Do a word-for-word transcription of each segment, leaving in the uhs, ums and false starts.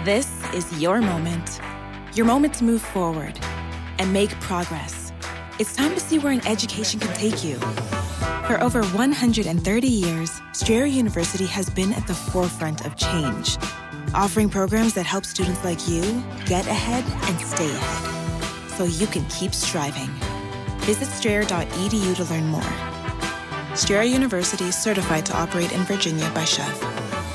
This is your moment. Your moment to move forward and make progress. It's time to see where an education can take you. For over one hundred thirty years, Strayer University has been at the forefront of change, offering programs that help students like you get ahead and stay ahead, so you can keep striving. Visit strayer dot e d u to learn more. Strayer University is certified to operate in Virginia by C H E V.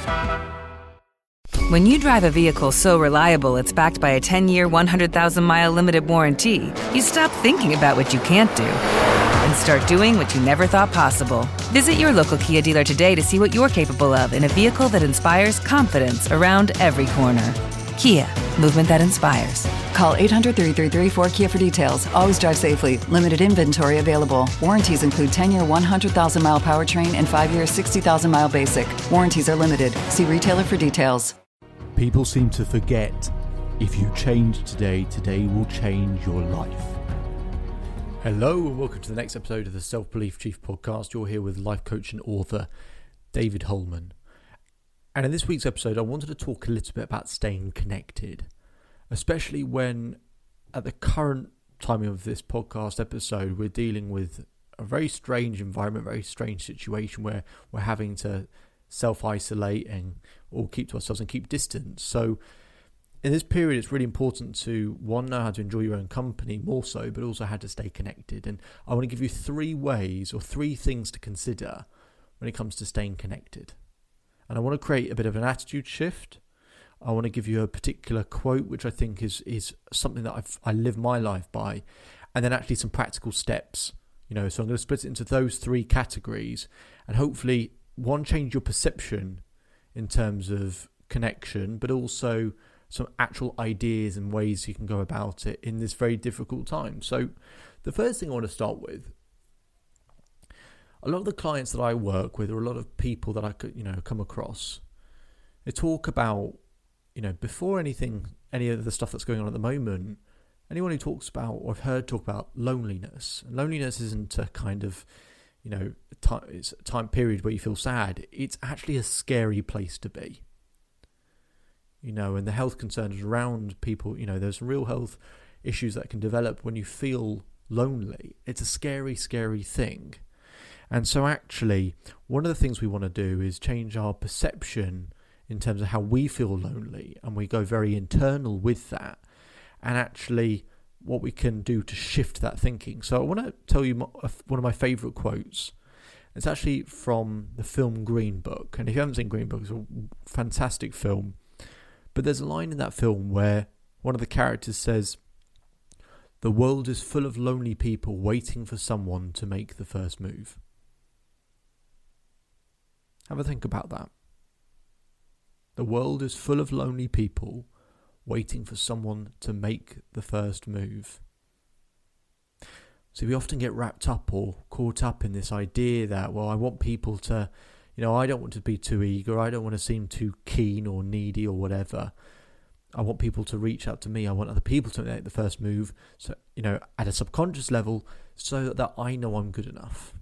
When you drive a vehicle so reliable it's backed by a ten-year, one hundred thousand mile limited warranty, you stop thinking about what you can't do and start doing what you never thought possible. Visit your local Kia dealer today to see what you're capable of in a vehicle that inspires confidence around every corner. Kia, movement that inspires. Call eight hundred, three three three, four K I A for details. Always drive safely. Limited inventory available. Warranties include ten-year, one hundred thousand mile powertrain and five-year, sixty thousand mile basic. Warranties are limited. See retailer for details. People seem to forget, if you change today, today will change your life. Hello and welcome to the next episode of the Self-Belief Chief podcast. You're here with life coach and author David Holman. And in this week's episode, I wanted to talk a little bit about staying connected, especially when at the current timing of this podcast episode, we're dealing with a very strange environment, very strange situation where we're having to self-isolate and or keep to ourselves and keep distance. So in this period, it's really important to, one, know how to enjoy your own company more so, but also how to stay connected. And I want to give you three ways or three things to consider when it comes to staying connected. And I want to create a bit of an attitude shift. I want to give you a particular quote, which I think is is something that I've, I live my life by, and then actually some practical steps. You know, so I'm going to split it into those three categories, and hopefully, one, change your perception in terms of connection, but also some actual ideas and ways you can go about it in this very difficult time. So the first thing I want to start with, a lot of the clients that I work with, or a lot of people that I could, you know, come across, they talk about, you know, before anything, any of the stuff that's going on at the moment, anyone who talks about or I've heard talk about loneliness. And loneliness isn't a kind of, you know, time, it's a time period where you feel sad. It's actually a scary place to be. You know, and the health concerns around people, you know, there's real health issues that can develop when you feel lonely. It's a scary, scary thing. And so actually, one of the things we want to do is change our perception in terms of how we feel lonely. And we go very internal with that. And actually, what we can do to shift that thinking. So I want to tell you one of my favourite quotes. It's actually from the film Green Book. And if you haven't seen Green Book, it's a fantastic film. But there's a line in that film where one of the characters says, "The world is full of lonely people waiting for someone to make the first move." Have a think about that. The world is full of lonely people waiting for someone to make the first move. So we often get wrapped up or caught up in this idea that, well, I want people to, you know, I don't want to be too eager, I don't want to seem too keen or needy or whatever. I want people to reach out to me, I want other people to make the first move, so, you know, at a subconscious level, so that I know I'm good enough.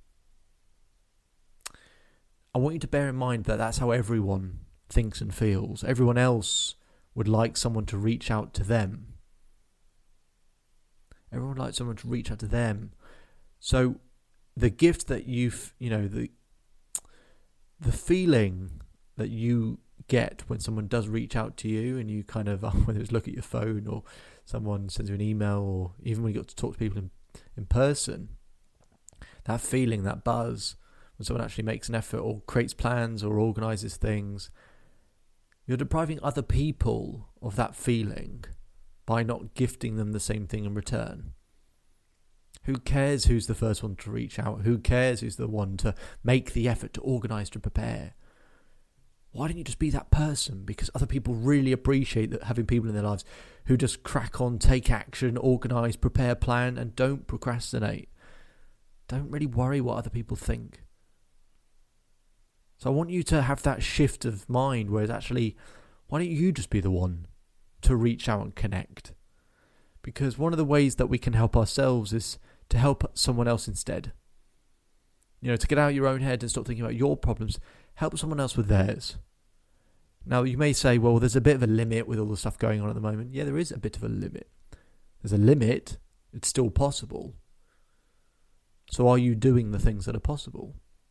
I want you to bear in mind that that's how everyone thinks and feels. Everyone else would like someone to reach out to them. Everyone would like someone to reach out to them. So the gift that you've, you know, the the feeling that you get when someone does reach out to you and you kind of, whether it's look at your phone or someone sends you an email or even when you got to talk to people in, in person, that feeling, that buzz, when someone actually makes an effort or creates plans or organises things, you're depriving other people of that feeling by not gifting them the same thing in return. Who cares who's the first one to reach out? Who cares who's the one to make the effort, to organise, to prepare? Why don't you just be that person? Because other people really appreciate that, having people in their lives who just crack on, take action, organise, prepare, plan, and don't procrastinate. Don't really worry what other people think. So I want you to have that shift of mind where it's actually, why don't you just be the one to reach out and connect? Because one of the ways that we can help ourselves is to help someone else instead. You know, to get out of your own head and stop thinking about your problems, help someone else with theirs. Now, you may say, well, there's a bit of a limit with all the stuff going on at the moment. Yeah, there is a bit of a limit. There's a limit. It's still possible. So are you doing the things that are possible?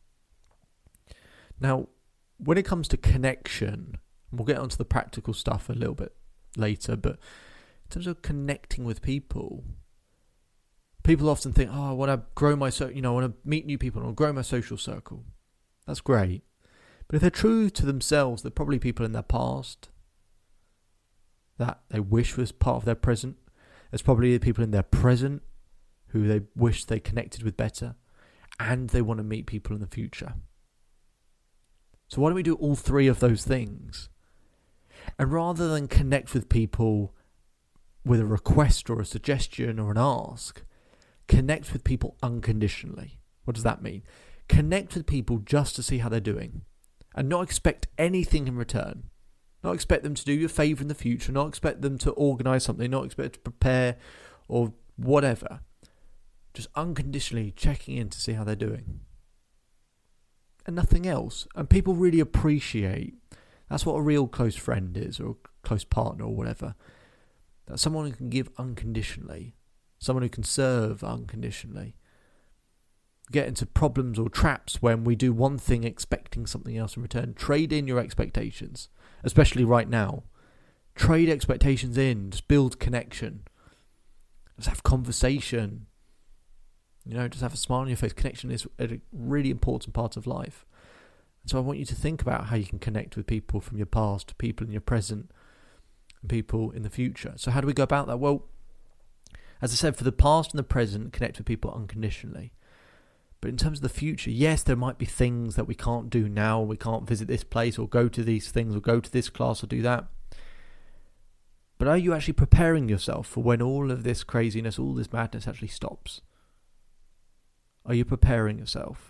Now, when it comes to connection, we'll get onto the practical stuff a little bit later, but in terms of connecting with people, people often think, oh, I want to grow my, so, you know, I want to meet new people, I want to grow my social circle. That's great. But if they're true to themselves, they're probably people in their past that they wish was part of their present. There's probably the people in their present who they wish they connected with better, and they want to meet people in the future. So why don't we do all three of those things? And rather than connect with people with a request or a suggestion or an ask, connect with people unconditionally. What does that mean? Connect with people just to see how they're doing and not expect anything in return. Not expect them to do you a favour in the future, not expect them to organise something, not expect to prepare or whatever. Just unconditionally checking in to see how they're doing. And nothing else. And people really appreciate, that's what a real close friend is, or a close partner or whatever. That's someone who can give unconditionally. Someone who can serve unconditionally. Get into problems or traps when we do one thing expecting something else in return. Trade in your expectations, especially right now. Trade expectations in. Just build connection. Just have conversation. You know, just have a smile on your face. Connection is a really important part of life. And so I want you to think about how you can connect with people from your past, people in your present, and people in the future. So how do we go about that? Well, as I said, for the past and the present, connect with people unconditionally. But in terms of the future, yes, there might be things that we can't do now. We can't visit this place or go to these things or go to this class or do that. But are you actually preparing yourself for when all of this craziness, all this madness actually stops? Are you preparing yourself?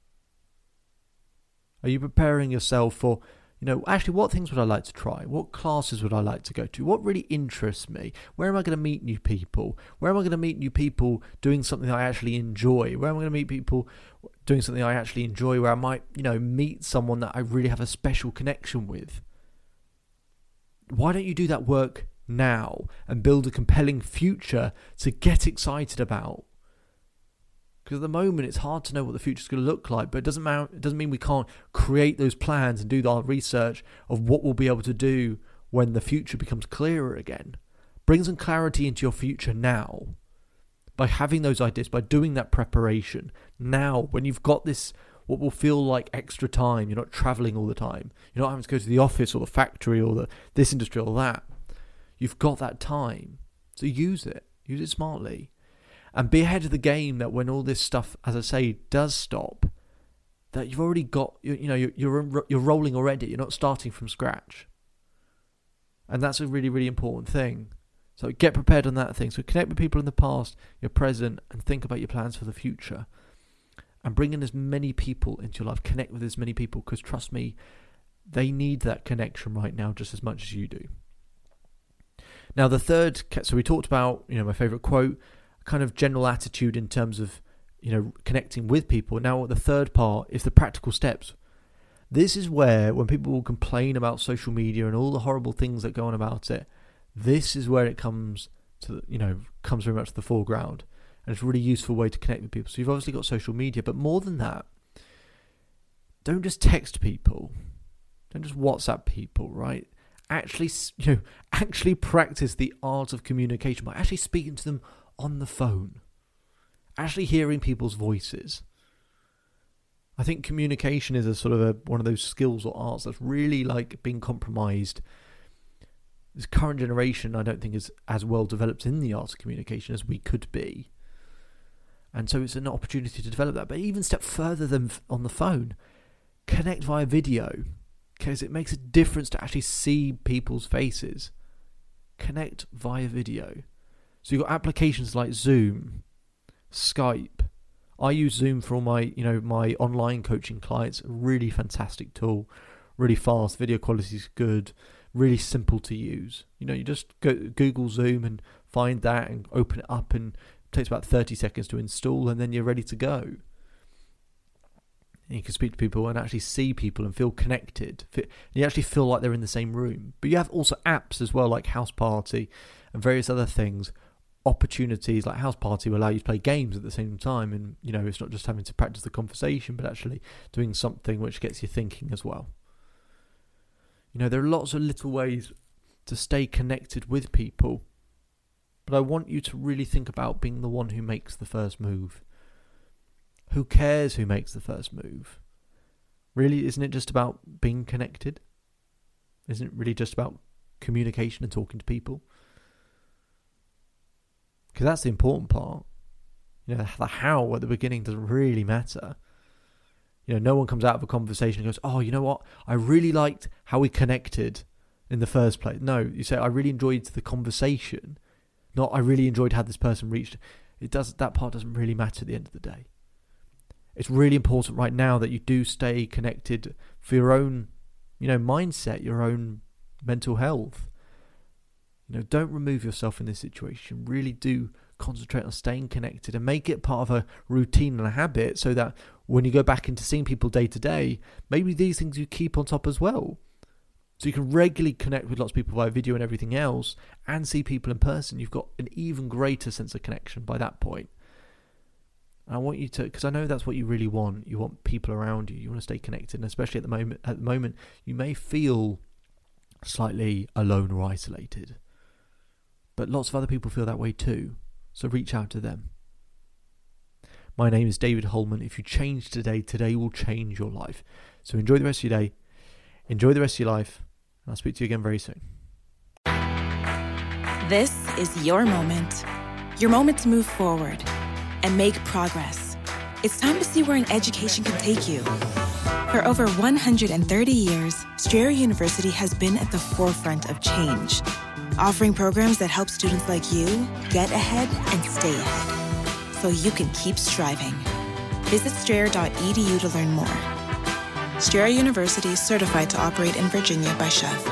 Are you preparing yourself for, you know, actually what things would I like to try? What classes would I like to go to? What really interests me? Where am I going to meet new people? Where am I going to meet new people doing something I actually enjoy? Where am I going to meet people doing something I actually enjoy, where I might, you know, meet someone that I really have a special connection with? Why don't you do that work now and build a compelling future to get excited about? Because at the moment, it's hard to know what the future's going to look like, but it doesn't matter, it doesn't mean we can't create those plans and do our research of what we'll be able to do when the future becomes clearer again. Bring some clarity into your future now by having those ideas, by doing that preparation now when you've got this, what will feel like extra time. You're not traveling all the time. You're not having to go to the office or the factory or the this industry or that. You've got that time. So use it. Use it smartly. And be ahead of the game that when all this stuff, as I say, does stop, that you've already got, you, you know, you're, you're you're rolling already. You're not starting from scratch. And that's a really, really important thing. So get prepared on that thing. So connect with people in the past, your present, and think about your plans for the future. And bring in as many people into your life. Connect with as many people, because trust me, they need that connection right now just as much as you do. Now the third, so we talked about, you know, my favourite quote, kind of general attitude in terms of, you know, connecting with people. Now the third part is the practical steps. This is where, when people will complain about social media and all the horrible things that go on about it, this is where it comes to, you know, comes very much to the foreground. And it's a really useful way to connect with people. So you've obviously got social media, but more than that, don't just text people. Don't just WhatsApp people, right? Actually, you know, actually practice the art of communication by actually speaking to them on the phone, actually hearing people's voices. I think communication is a sort of a, one of those skills or arts that's really like being compromised. This current generation, I don't think, is as well developed in the art of communication as we could be. And so it's an opportunity to develop that. But even step further than on the phone, connect via video, because it makes a difference to actually see people's faces. Connect via video. So you've got applications like Zoom, Skype. I use Zoom for all my, you know, my online coaching clients. A really fantastic tool, really fast. Video quality is good, really simple to use. You know, you just go Google Zoom and find that and open it up, and it takes about thirty seconds to install, and then you're ready to go. And you can speak to people and actually see people and feel connected. You actually feel like they're in the same room. But you have also apps as well, like House Party and various other things. Opportunities like House Party will allow you to play games at the same time, and you know, it's not just having to practice the conversation, but actually doing something which gets you thinking as well. You know, there are lots of little ways to stay connected with people, but I want you to really think about being the one who makes the first move. Who cares who makes the first move? Really, isn't it just about being connected? Isn't it really just about communication and talking to people? Because that's the important part. You know, the how at the beginning doesn't really matter. You know, no one comes out of a conversation and goes, oh, you know what? I really liked how we connected in the first place. No, you say, I really enjoyed the conversation. Not, I really enjoyed how this person reached. It does. That part doesn't really matter at the end of the day. It's really important right now that you do stay connected for your own, you know, mindset, your own mental health. You know, don't remove yourself in this situation. Really do concentrate on staying connected and make it part of a routine and a habit, so that when you go back into seeing people day to day, maybe these things you keep on top as well. So you can regularly connect with lots of people via video and everything else, and see people in person. You've got an even greater sense of connection by that point. And I want you to, because I know that's what you really want. You want people around you. You want to stay connected, and especially at the moment. At the moment, you may feel slightly alone or isolated. But lots of other people feel that way too. So reach out to them. My name is David Holman. If you change today, today will change your life. So enjoy the rest of your day. Enjoy the rest of your life. And I'll speak to you again very soon. This is your moment. Your moment to move forward and make progress. It's time to see where an education can take you. For over one hundred thirty years, Strayer University has been at the forefront of change, offering programs that help students like you get ahead and stay ahead, so you can keep striving. Visit strayer dot e d u to learn more. Strayer University is certified to operate in Virginia by C H E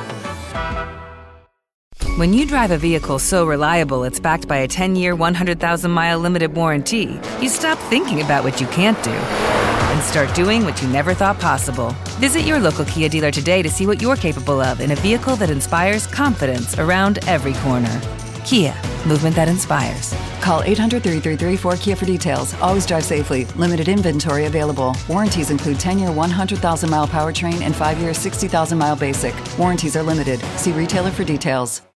V. When you drive a vehicle so reliable it's backed by a ten-year, one hundred thousand mile limited warranty, you stop thinking about what you can't do and start doing what you never thought possible. Visit your local Kia dealer today to see what you're capable of in a vehicle that inspires confidence around every corner. Kia, movement that inspires. Call eight hundred, three three three, four K I A for details. Always drive safely. Limited inventory available. Warranties include ten-year, one hundred thousand mile powertrain and five-year, sixty thousand mile basic. Warranties are limited. See retailer for details.